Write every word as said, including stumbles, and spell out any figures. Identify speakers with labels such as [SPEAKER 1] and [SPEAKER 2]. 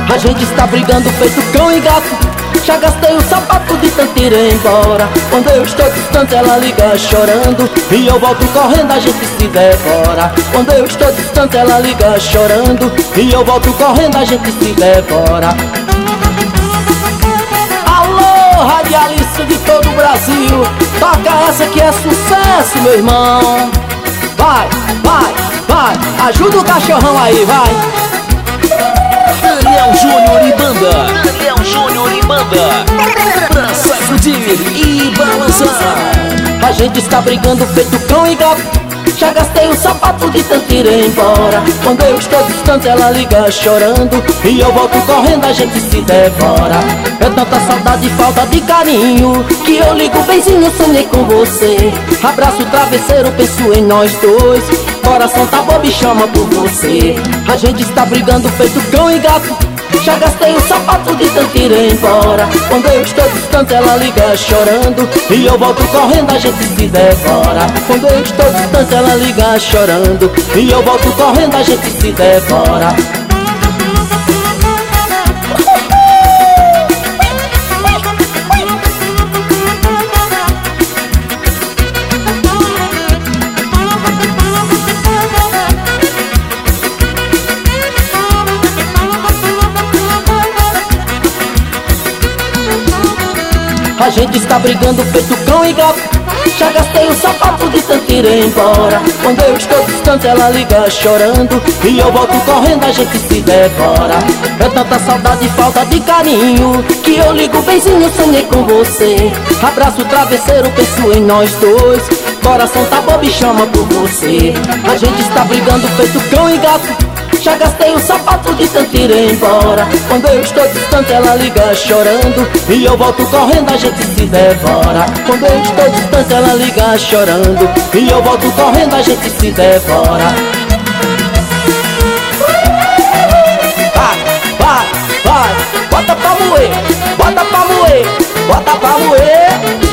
[SPEAKER 1] A gente está brigando feito cão e gato. Já gastei o sapato de tanto ir embora. Quando eu estou distante ela liga chorando e eu volto correndo, a gente se devora. Quando eu estou distante ela liga chorando e eu volto correndo, a gente se devora. Alô, radialista de todo o Brasil, toca essa que é sucesso, meu irmão. Vai, vai, vai, ajuda o cachorrão aí, vai.
[SPEAKER 2] Daniel Júnior e banda, Daniel Júnior e banda, pra sacudir e balançar.
[SPEAKER 1] A gente está brigando feito cão e gato. Já gastei o sapato de tanto ir embora. Quando eu estou distante ela liga chorando e eu volto correndo, a gente se devora. É tanta saudade e falta de carinho que eu ligo benzinho, sonhei com você. Abraço o travesseiro, penso em nós dois. Coração tá bobo e chama por você. A gente está brigando feito cão e gato. Já gastei o sapato de tanto ir embora. Quando eu estou distante ela liga chorando e eu volto correndo, a gente se devora. Quando eu estou distante ela liga chorando e eu volto correndo, a gente se devora. A gente está brigando feito cão e gato. Já gastei o sapato de tanto ir embora. Quando eu estou distante ela liga chorando e eu volto correndo, a gente se devora. É tanta saudade e falta de carinho que eu ligo benzinho, sonhei com você. Abraço o travesseiro, penso em nós dois. Coração tá bobo e chama por você. A gente está brigando feito cão e gato. Já gastei o sapato de tanto ir embora. Quando eu estou distante ela liga chorando e eu volto correndo, a gente se devora. Quando eu estou distante ela liga chorando e eu volto correndo, a gente se devora. Vai, vai, vai, bota pra moer, bota pra moer, bota pra moer.